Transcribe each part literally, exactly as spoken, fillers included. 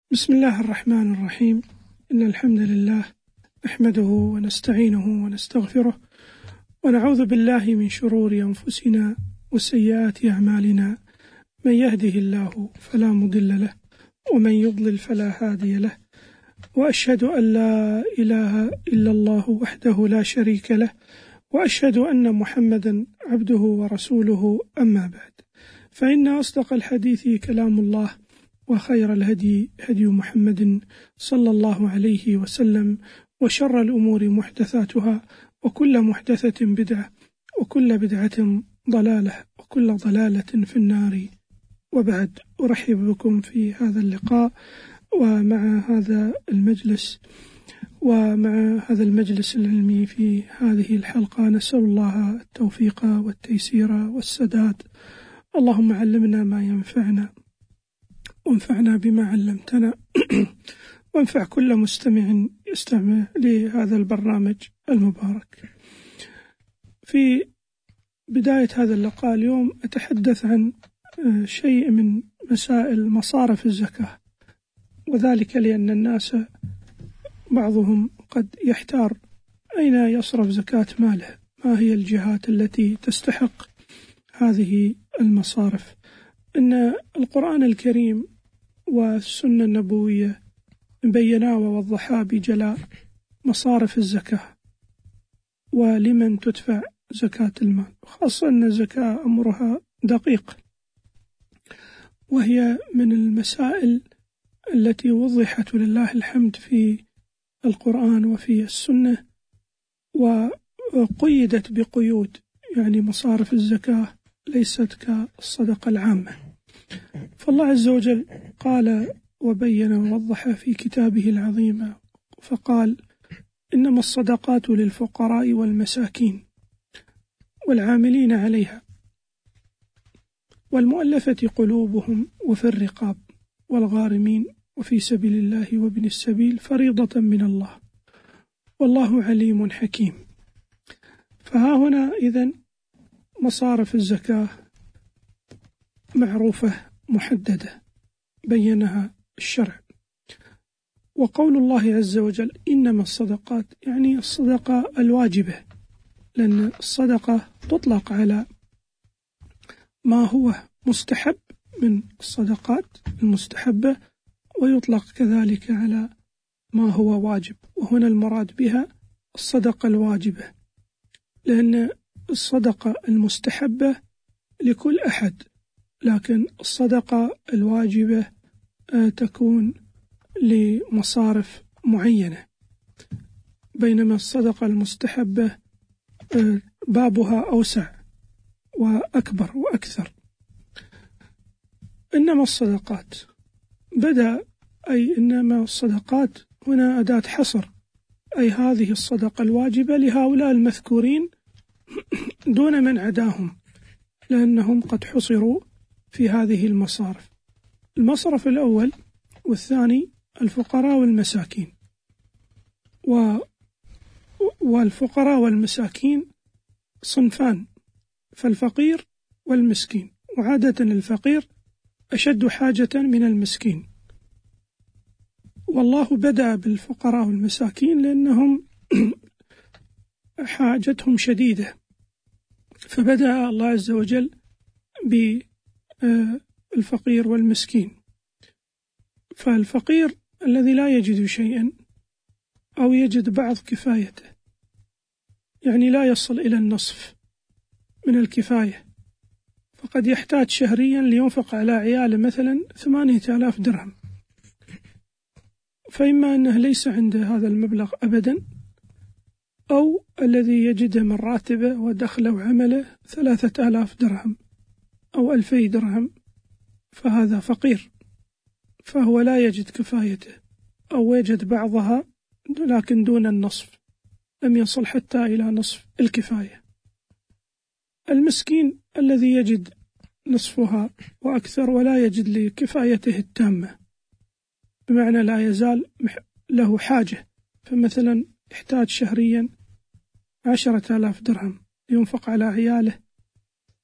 بسم الله الرحمن الرحيم. إن الحمد لله نحمده ونستعينه ونستغفره ونعوذ بالله من شرور أنفسنا وسيئات أعمالنا، من يهده الله فلا مضل له ومن يضلل فلا هادي له، وأشهد أن لا إله إلا الله وحده لا شريك له، وأشهد أن محمدا عبده ورسوله. أما بعد، فإن أصدق الحديث كلام الله، وخير الهدي هدي محمد صلى الله عليه وسلم، وشر الأمور محدثاتها، وكل محدثة بدعة، وكل بدعة ضلالة، وكل ضلالة في النار. وبعد، أرحب بكم في هذا اللقاء ومع هذا المجلس ومع هذا المجلس العلمي. في هذه الحلقة نسأل الله التوفيق والتيسير والسداد. اللهم علمنا ما ينفعنا، وانفعنا بما علمتنا، وانفع كل مستمع يستمع لهذا البرنامج المبارك. في بداية هذا اللقاء اليوم أتحدث عن شيء من مسائل مصارف الزكاة، وذلك لأن الناس بعضهم قد يحتار أين يصرف زكاة ماله، ما هي الجهات التي تستحق هذه المصارف. إن القرآن الكريم والسنة النبوية بينا ووضحا بجلاء مصارف الزكاة ولمن تدفع زكاة المال، خاصة أن الزكاة أمرها دقيق، وهي من المسائل التي وضحت ولله الحمد في القرآن وفي السنة، وقيدت بقيود، يعني مصارف الزكاة ليست كالصدقة العامة. فالله عز وجل قال وبين ووضح في كتابه العظيم فقال: إنما الصدقات للفقراء والمساكين والعاملين عليها والمؤلفة قلوبهم وفي الرقاب والغارمين وفي سبيل الله وابن السبيل فريضة من الله والله عليم حكيم. فها هنا إذن مصارف الزكاة معروفة محددة بينها الشرع. وقول الله عز وجل إنما الصدقات، يعني الصدقة الواجبة، لأن الصدقة تطلق على ما هو مستحب من الصدقات المستحبة، ويطلق كذلك على ما هو واجب، وهنا المراد بها الصدقة الواجبة، لأن الصدقة المستحبة لكل أحد، لكن الصدقة الواجبة تكون لمصارف معينة، بينما الصدقة المستحبة بابها أوسع وأكبر وأكثر. إنما الصدقات بدأ، أي إنما الصدقات هنا أداة حصر، أي هذه الصدقة الواجبة لهؤلاء المذكورين دون من عداهم، لأنهم قد حصروا في هذه المصارف. المصرف الأول والثاني الفقراء والمساكين، و والفقراء والمساكين صنفان، فالفقير والمسكين، وعادة الفقير أشد حاجة من المسكين، والله بدأ بالفقراء والمساكين لأنهم حاجتهم شديدة، فبدأ الله عز وجل بالفقير والمسكين. فالفقير الذي لا يجد شيئا أو يجد بعض كفايته، يعني لا يصل إلى النصف من الكفاية، فقد يحتاج شهريا لينفق على عياله مثلا ثمانية آلاف درهم، فإما أنه ليس عنده هذا المبلغ أبدا، أو الذي يجده من راتبه ودخله وعمله ثلاثة آلاف درهم أو ألفي درهم، فهذا فقير، فهو لا يجد كفايته، أو يجد بعضها لكن دون النصف، لم يصل حتى إلى نصف الكفاية. المسكين الذي يجد نصفها وأكثر ولا يجد لكفايته التامة، بمعنى لا يزال له حاجة، فمثلا يحتاج شهريا عشرة آلاف درهم ينفق على عياله،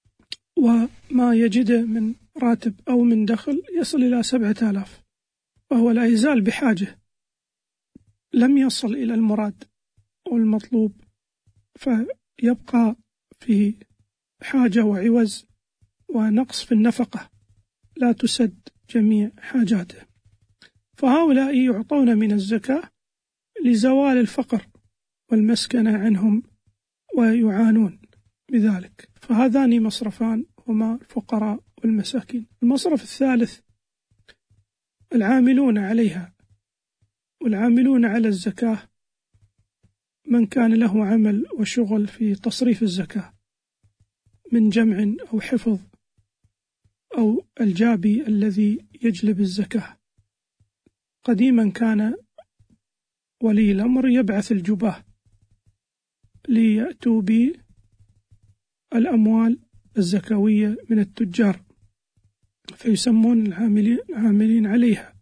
وما يجده من راتب أو من دخل يصل إلى سبعة آلاف، وهو لا يزال بحاجة، لم يصل إلى المراد والمطلوب، فيبقى في حاجة وعوز ونقص في النفقة، لا تسد جميع حاجاته. فهؤلاء يعطون من الزكاة لزوال الفقر والمسكنة عنهم ويعانون بذلك. فهذان مصرفان هما الفقراء والمساكين. المصرف الثالث العاملون عليها، والعاملون على الزكاة من كان له عمل وشغل في تصريف الزكاة من جمع أو حفظ، أو الجابي الذي يجلب الزكاة. قديما كان ولي الأمر يبعث الجباه ليأتوا بالأموال الزكوية من التجار، فيسمون العاملين عليها،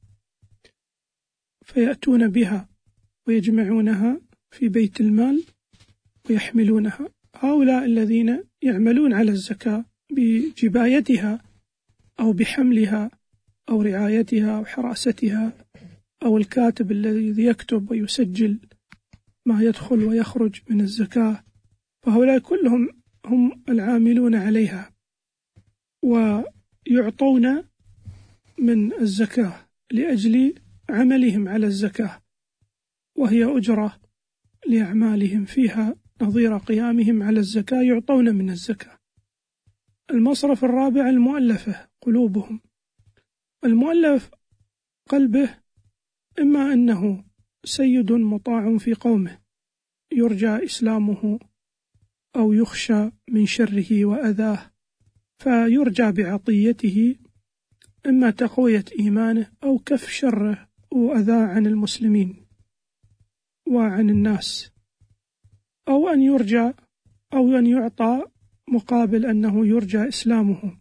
فيأتون بها ويجمعونها في بيت المال ويحملونها. هؤلاء الذين يعملون على الزكاة بجبايتها أو بحملها أو رعايتها أو حراستها، أو الكاتب الذي يكتب ويسجل ما يدخل ويخرج من الزكاة، فهؤلاء كلهم هم العاملون عليها، ويعطون من الزكاة لأجل عملهم على الزكاة، وهي أجرة لأعمالهم فيها نظير قيامهم على الزكاة، يعطون من الزكاة. المصرف الرابع المؤلفة قلوبهم. المؤلف قلبه إما أنه سيد مطاع في قومه يرجى إسلامه أو يخشى من شره وأذاه، فيرجى بعطيته إما تقوية إيمانه أو كف شره وأذاه عن المسلمين وعن الناس، أو أن يرجى أو أن يعطى مقابل أنه يرجى إسلامه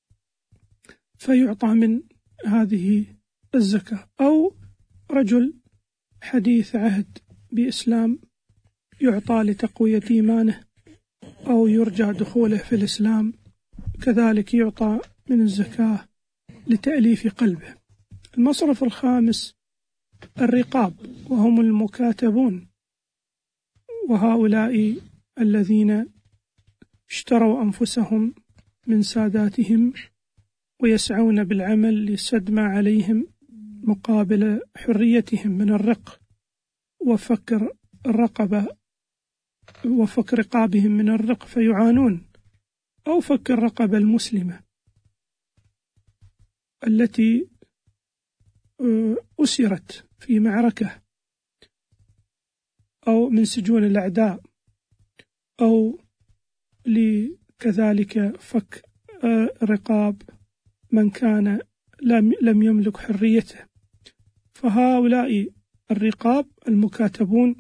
فيعطى من هذه الزكاة، أو رجل حديث عهد بإسلام يعطى لتقوية إيمانه أو يرجى دخوله في الإسلام، كذلك يعطى من الزكاة لتأليف قلبه. المصرف الخامس الرقاب، وهم المكاتبون، وهؤلاء الذين اشتروا أنفسهم من ساداتهم ويسعون بالعمل لسد ما عليهم مقابل حريتهم من الرق وفك الرقبة وفك رقابهم من الرق فيعانون، أو فك الرقبة المسلمة التي أسرت في معركة أو من سجون الأعداء، أو لكذلك فك رقاب من كان لم يملك حريته. فهؤلاء الرقاب المكاتبون،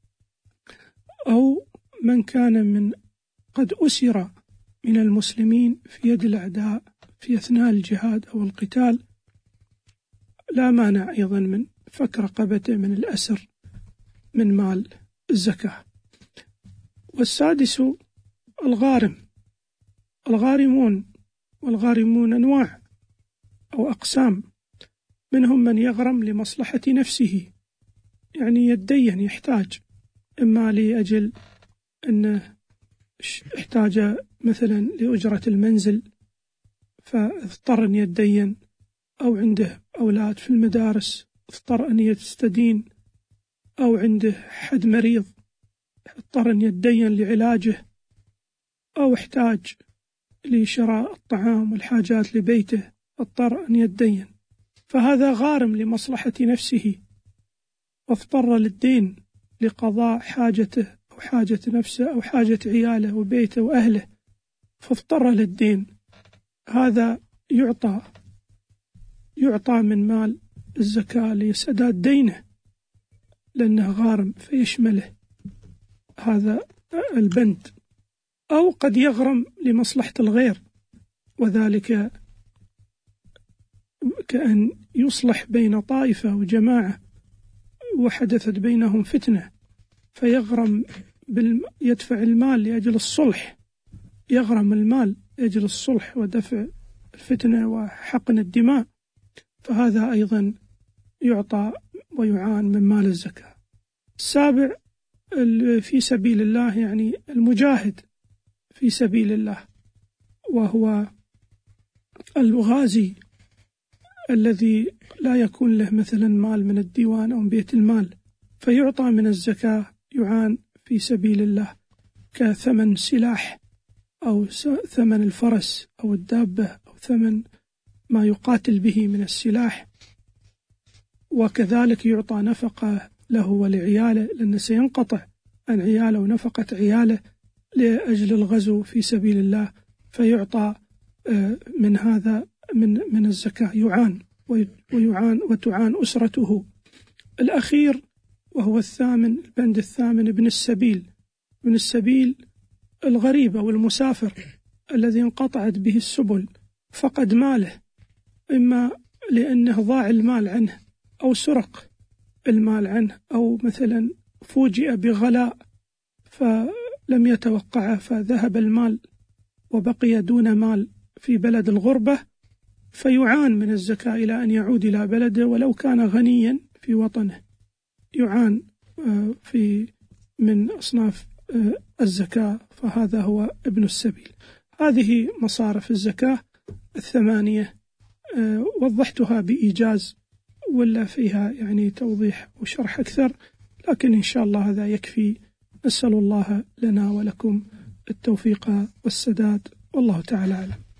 أو من كان من قد أسر من المسلمين في يد الأعداء في أثناء الجهاد أو القتال، لا مانع أيضا من فك رقبته من الأسر من مال الزكاة. والسادس الغارم. الغارمون، والغارمون أنواع أو أقسام، منهم من يغرم لمصلحة نفسه، يعني يتدين يحتاج، إما لأجل أنه احتاج مثلا لأجرة المنزل فاضطر أن يتدين، أو عنده أولاد في المدارس اضطر أن يستدين، أو عنده حد مريض اضطر أن يتدين لعلاجه، أو احتاج لشراء الطعام والحاجات لبيته اضطر أن يتدين، فهذا غارم لمصلحة نفسه واضطر للدين لقضاء حاجته أو حاجة نفسه أو حاجة عياله وبيته وأهله، فاضطر للدين، هذا يعطى يعطى من مال الزكاة لسداد دينه لأنه غارم فيشمله هذا البند. أو قد يغرم لمصلحة الغير، وذلك كأن يصلح بين طائفة وجماعة وحدثت بينهم فتنة فيغرم بالم... يدفع المال لأجل الصلح، يغرم المال لأجل الصلح ودفع الفتنة وحقن الدماء، فهذا أيضا يعطى ويعان من مال الزكاة. السابع في سبيل الله، يعني المجاهد في سبيل الله، وهو الغازي الذي لا يكون له مثلا مال من الديوان أو من بيت المال فيعطى من الزكاة، يعان في سبيل الله كثمن سلاح أو ثمن الفرس أو الدابة أو ثمن ما يقاتل به من السلاح. وكذلك يعطى نفقة له ولعياله، لأنه سينقطع عن عياله ونفقة عياله لأجل الغزو في سبيل الله، فيعطى من هذا من من الزكاة، يعان ويعان وتعان أسرته. الأخير وهو الثامن، البند الثامن، ابن السبيل. ابن السبيل الغريب أو المسافر الذي انقطعت به السبل، فقد ماله، إما لأنه ضاع المال عنه أو سرق المال عنه، أو مثلا فوجئ بغلاء فلم يتوقعه فذهب المال وبقي دون مال في بلد الغربة، فيعان من الزكاة إلى أن يعود إلى بلده ولو كان غنيا في وطنه، يعان في من أصناف الزكاة، فهذا هو ابن السبيل. هذه مصارف الزكاة الثمانية، وضحتها بإيجاز، ولا فيها يعني توضيح وشرح أكثر، لكن إن شاء الله هذا يكفي. أسأل الله لنا ولكم التوفيق والسداد، والله تعالى أعلم.